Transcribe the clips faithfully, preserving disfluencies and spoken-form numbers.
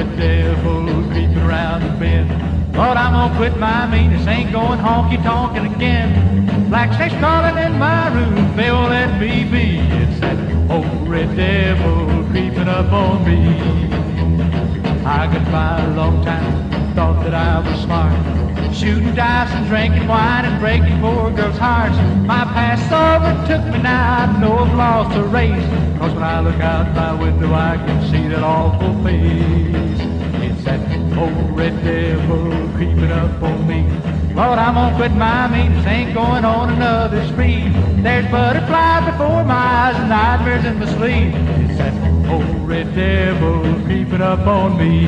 red devil creeping around the bend. Lord, I'm gonna quit my meanness, ain't going honky-tonkin' again. Black snakes crawling in my room, they won't let me be. It's that old red devil creeping up on me. I got by a long time, thought that I was smart, shooting dice and drinking wine and breaking poor girls' hearts. My past overtook me now, I know I've lost the race, 'cause when I look out my window I can see that awful face. It's that old red devil creeping up on me. Lord, I'm gonna quit my meanness, ain't going on another spree. There's butterflies before my eyes and nightmares in my sleep. It's that old red devil creeping up on me.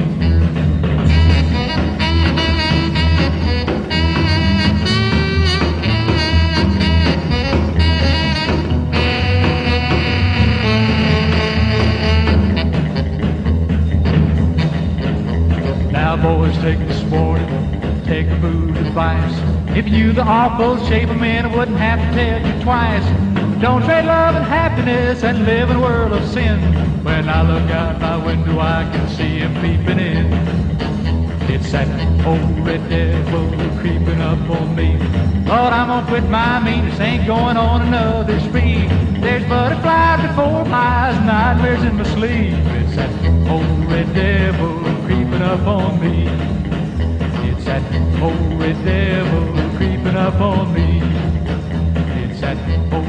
Now boys, take this morning, take a food advice. If you the awful shape of men, I wouldn't have to tell you twice. Don't trade love and happiness and live in a world of sin. When I look out my window I can see him peeping in. It's that old red devil creeping up on me. Lord, I'm gonna quit my meanness, ain't going on another spree. There's butterflies before my eyes, nightmares in my sleep. It's that old red devil creeping up on me. It's that old red devil creeping up on me. It's that old